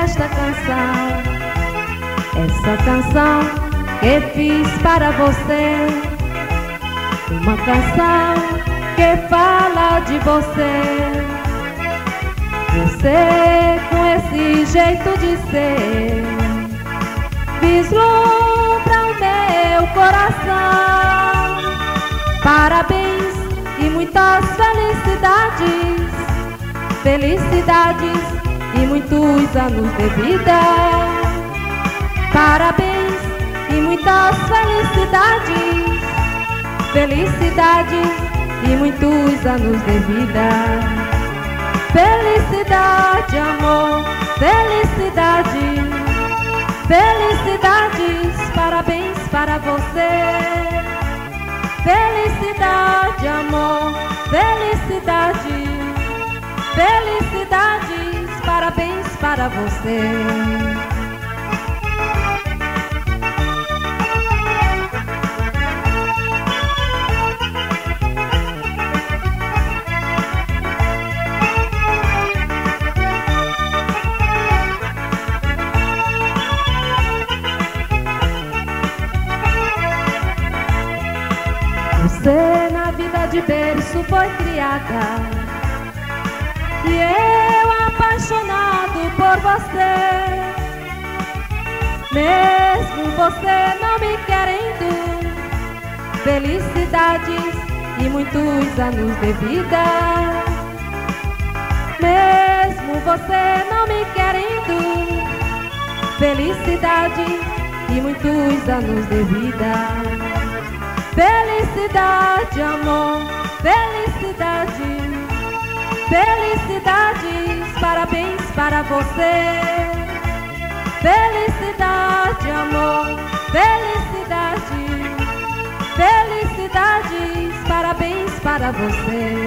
esta canção, essa canção que fiz para você, uma canção que fala de você. Você com esse jeito de ser vislumbra o meu coração. Parabéns e muitas felicidades, felicidades e muitos anos de vida. Parabéns e muitas felicidades, felicidades e muitos anos de vida. Felicidade, amor, felicidade, felicidades, parabéns para você. Felicidade, amor, felicidade, felicidades, parabéns para você. Você na vida de berço foi criada e eu apaixonado por você. Mesmo você não me querendo, felicidades e muitos anos de vida. Mesmo você não me querendo, felicidades e muitos anos de vida. Felicidade, amor, felicidade, felicidades, parabéns para você. Felicidade, amor, felicidade, felicidades, parabéns para você.